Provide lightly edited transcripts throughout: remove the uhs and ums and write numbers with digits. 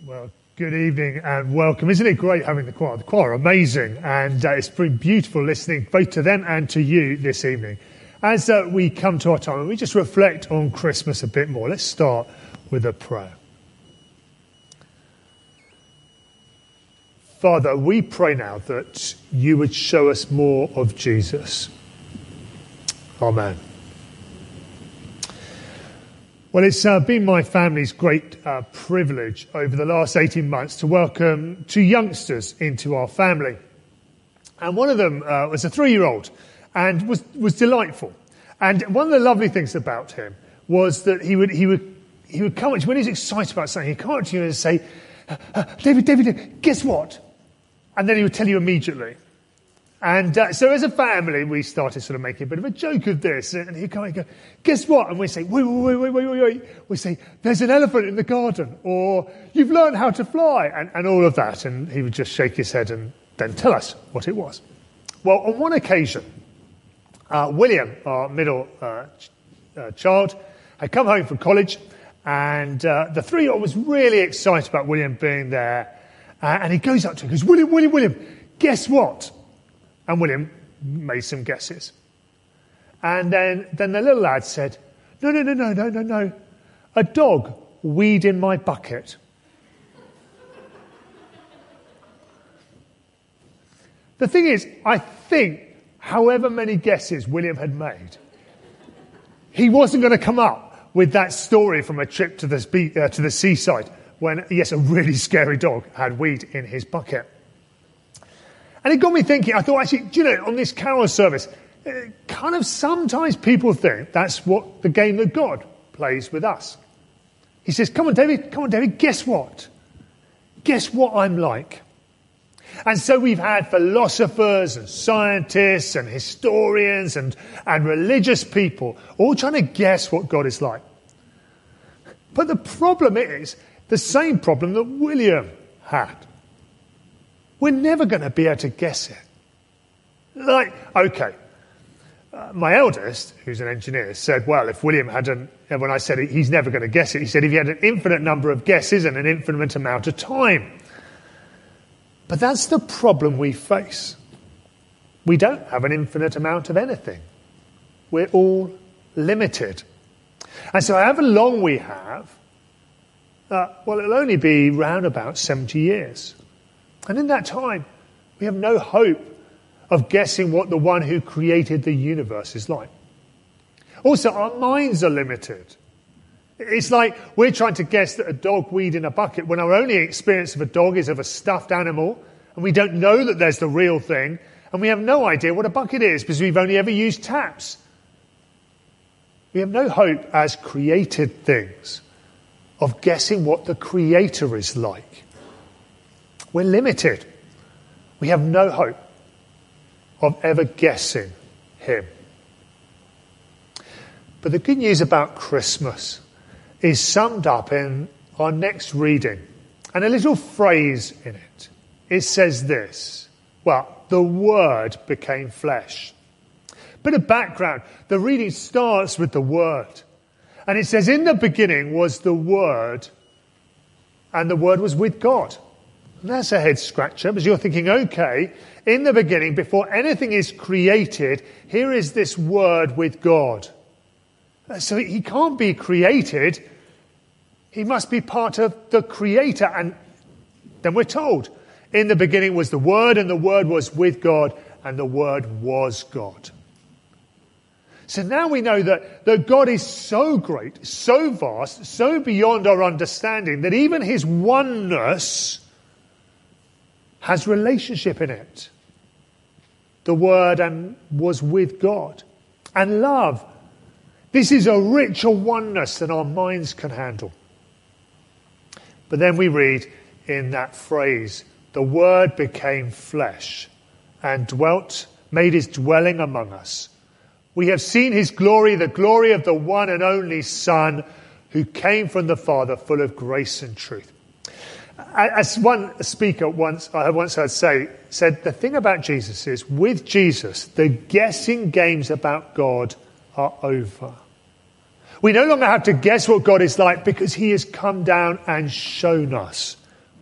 Well, good evening and welcome. Isn't it great having the choir? The choir are amazing, and it's been beautiful listening both to them and to you this evening. As we come to our time and we just reflect on Christmas a bit more, let's start with a prayer. Father, we pray now that you would show us more of Jesus. Amen. Well, it's been my family's great privilege over the last 18 months to welcome two youngsters into our family. And one of them was a 3-year-old and was delightful. And one of the lovely things about him was that he would come up to you when he's excited about something. He'd come up to you and say, David, guess what? And then he would tell you immediately. And so as a family, we started sort of making a bit of a joke of this. And he'd come and go, guess what? And we say, wait. We say, there's an elephant in the garden. Or, you've learned how to fly. And all of that. And he would just shake his head and then tell us what it was. Well, on one occasion, William, our middle child, had come home from college. And the 3-year-old was really excited about William being there. And he goes up to him and goes, William, guess what? And William made some guesses. And then the little lad said, no. A dog weed in my bucket. The thing is, I think, however many guesses William had made, he wasn't going to come up with that story from a trip to the seaside when, yes, a really scary dog had weed in his bucket. And it got me thinking, I thought, actually, do you know, on this carol service, kind of sometimes people think that's what the game that God plays with us. He says, come on, David, guess what? Guess what I'm like? And so we've had philosophers and scientists and historians and religious people all trying to guess what God is like. But the problem is the same problem that William had. We're never going to be able to guess it. My eldest, who's an engineer, said, well, if William hadn't, when I said he's never going to guess it, he said if he had an infinite number of guesses and an infinite amount of time. But that's the problem we face. We don't have an infinite amount of anything. We're all limited. And so however long we have, it'll only be round about 70 years. And in that time, we have no hope of guessing what the one who created the universe is like. Also, our minds are limited. It's like we're trying to guess that a dog weed in a bucket when our only experience of a dog is of a stuffed animal, and we don't know that there's the real thing, and we have no idea what a bucket is because we've only ever used taps. We have no hope as created things of guessing what the Creator is like. We're limited. We have no hope of ever guessing him. But the good news about Christmas is summed up in our next reading. And a little phrase in it. It says this, the Word became flesh. Bit of background. The reading starts with the Word. And it says, in the beginning was the Word, and the Word was with God. And that's a head scratcher, because you're thinking, okay, in the beginning, before anything is created, here is this Word with God. So he can't be created. He must be part of the Creator. And then we're told, in the beginning was the Word, and the Word was with God, and the Word was God. So now we know that God is so great, so vast, so beyond our understanding, that even his oneness has relationship in it. The Word and was with God. And love. This is a richer oneness than our minds can handle. But then we read in that phrase, the Word became flesh and made his dwelling among us. We have seen his glory, the glory of the one and only Son who came from the Father, full of grace and truth. As one speaker I once heard said, the thing about Jesus is, with Jesus, the guessing games about God are over. We no longer have to guess what God is like because he has come down and shown us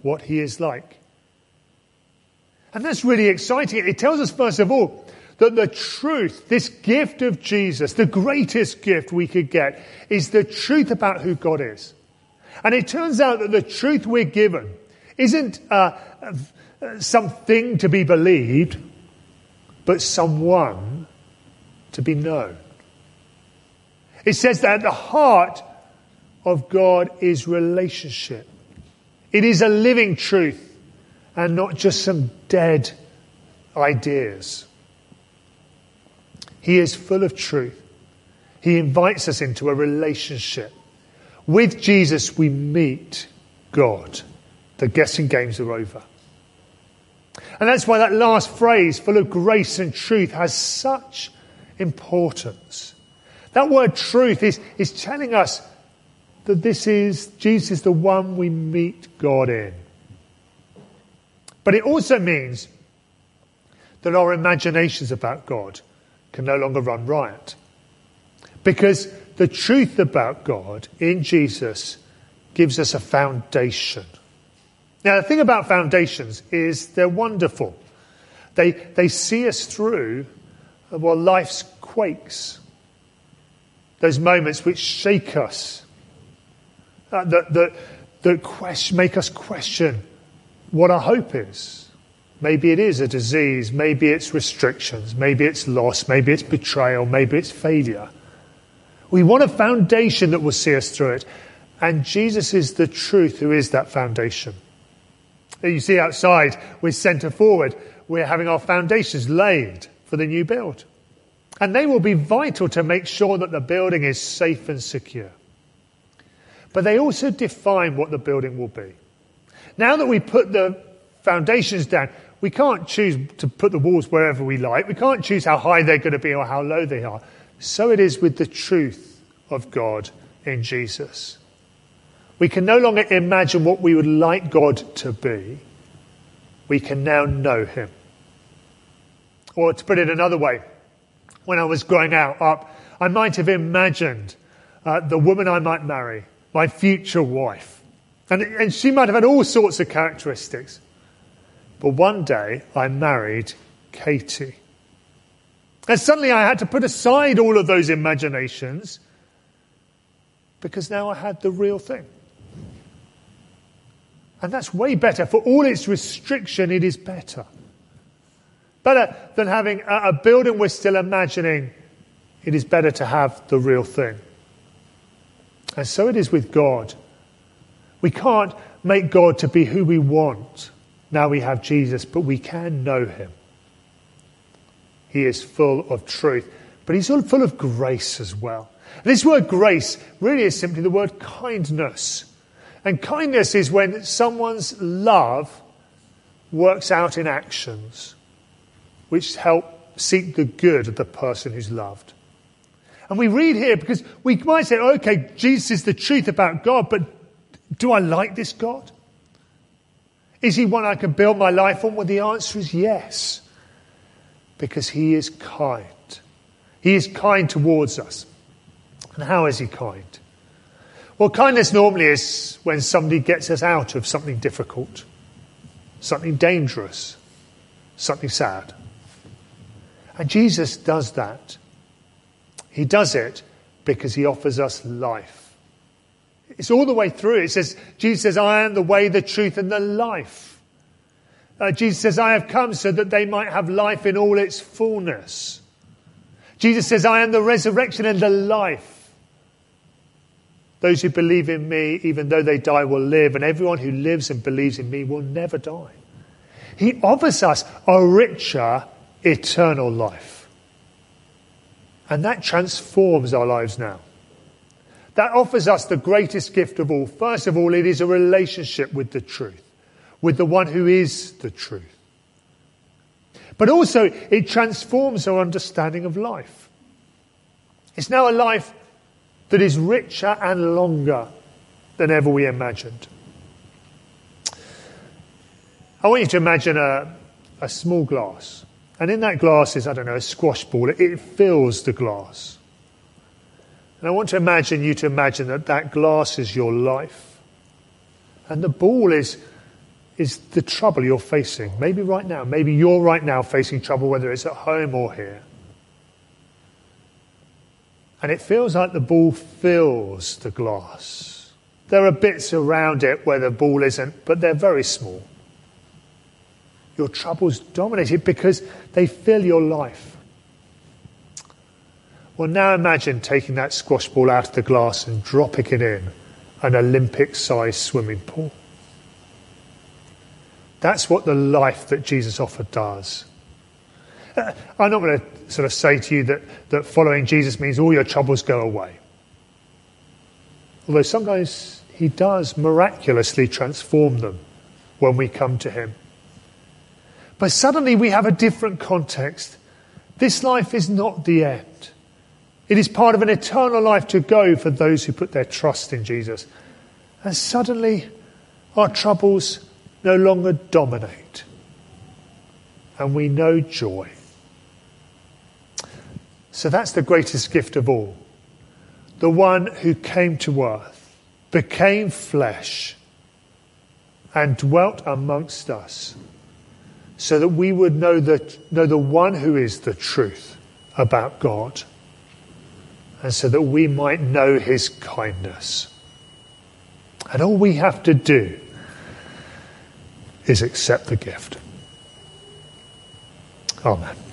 what he is like. And that's really exciting. It tells us, first of all, that the truth, this gift of Jesus, the greatest gift we could get, is the truth about who God is. And it turns out that the truth we're given isn't something to be believed, but someone to be known. It says that at the heart of God is relationship. It is a living truth and not just some dead ideas. He is full of truth. He invites us into a relationship. With Jesus, we meet God. The guessing games are over. And that's why that last phrase, full of grace and truth, has such importance. That word truth is telling us that Jesus is the one we meet God in. But it also means that our imaginations about God can no longer run riot. Because the truth about God in Jesus gives us a foundation. Now, the thing about foundations is they're wonderful. They see us through while life's quakes. Those moments which shake us, that make us question what our hope is. Maybe it is a disease, maybe it's restrictions, maybe it's loss, maybe it's betrayal, maybe it's failure. We want a foundation that will see us through it. And Jesus is the truth who is that foundation. You see outside with Centre Forward, we're having our foundations laid for the new build. And they will be vital to make sure that the building is safe and secure. But they also define what the building will be. Now that we put the foundations down, we can't choose to put the walls wherever we like. We can't choose how high they're going to be or how low they are. So it is with the truth of God in Jesus. We can no longer imagine what we would like God to be. We can now know him. Or to put it another way, when I was growing up, I might have imagined the woman I might marry, my future wife. And she might have had all sorts of characteristics. But one day I married Katie. And suddenly I had to put aside all of those imaginations because now I had the real thing. And that's way better. For all its restriction, it is better. Better than having a building we're still imagining. It is better to have the real thing. And so it is with God. We can't make God to be who we want now we have Jesus, but we can know him. He is full of truth, but he's full of grace as well. This word grace really is simply the word kindness. And kindness is when someone's love works out in actions which help seek the good of the person who's loved. And we read here because we might say, okay, Jesus is the truth about God, but do I like this God? Is he one I can build my life on? Well, the answer is yes. Because he is kind. He is kind towards us. And how is he kind? Well, kindness normally is when somebody gets us out of something difficult, something dangerous, something sad. And Jesus does that. He does it because he offers us life. It's all the way through. It says, Jesus says, I am the way, the truth, and the life. Jesus says, I have come so that they might have life in all its fullness. Jesus says, I am the resurrection and the life. Those who believe in me, even though they die, will live. And everyone who lives and believes in me will never die. He offers us a richer, eternal life. And that transforms our lives now. That offers us the greatest gift of all. First of all, it is a relationship with the truth, with the one who is the truth. But also, it transforms our understanding of life. It's now a life that is richer and longer than ever we imagined. I want you to imagine a small glass. And in that glass is, a squash ball. It fills the glass. And I want to imagine that that glass is your life. And the ball is is the trouble you're facing. Maybe right now. Maybe you're right now facing trouble, whether it's at home or here. And it feels like the ball fills the glass. There are bits around it where the ball isn't, but they're very small. Your troubles dominate it because they fill your life. Well, now imagine taking that squash ball out of the glass and dropping it in an Olympic-sized swimming pool. That's what the life that Jesus offered does. I'm not going to sort of say to you that following Jesus means all your troubles go away. Although sometimes he does miraculously transform them when we come to him. But suddenly we have a different context. This life is not the end. It is part of an eternal life to go for those who put their trust in Jesus. And suddenly our troubles no longer dominate. And we know joy. So that's the greatest gift of all. The one who came to earth, became flesh, and dwelt amongst us, so that we would know the one who is the truth about God, and so that we might know his kindness. And all we have to do is accept the gift. Amen.